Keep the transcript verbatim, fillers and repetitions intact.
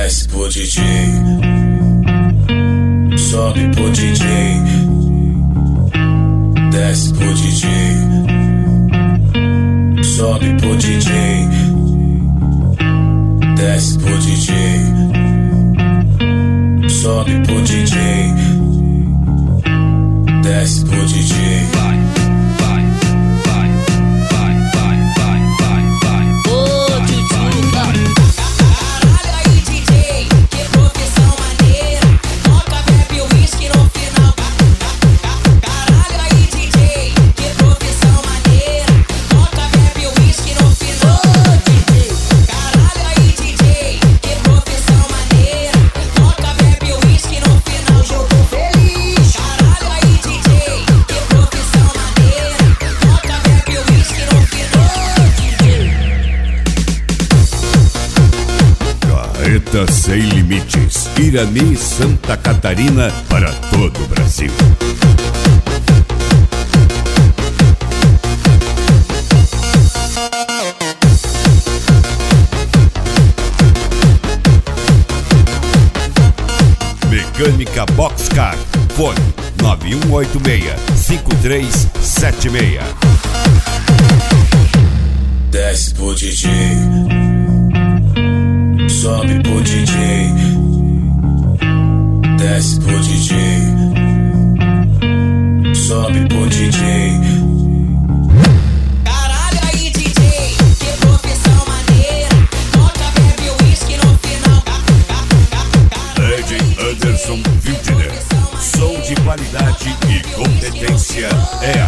Desce pro D J, sobe pro D J. Desce pro D J, sobe pro D J. Desce pro D J, sobe pro D J. Desce pro D J. Vai, vai, vai, vai, vai, vai, vai, vai. Ô, Tchutchuca. Caralho aí, D J, que profissão maneira. Toca, bebe uísque no final. Caralho aí, D J, que profissão maneira. Toca, bebe uísque no final. D J. Caralho aí, D J, que profissão maneira. Toca, bebe uísque no final. Hoje eu tô feliz. Caralho aí, D J, que profissão maneira. Toca, bebe uísque no final. Carreta Sem Limites, Irani, Santa Catarina, para todo o Brasil. Mecânica Boxcar, fone nove um oito seis, cinco três sete seis. Desce pro D J, sobe pro D J. Desce pro D J, sobe pro D J. Caralho aí, D J, que profissão maneira. Toca, bebe uísque no final. Ed Anderson Wildner, som de qualidade e competência é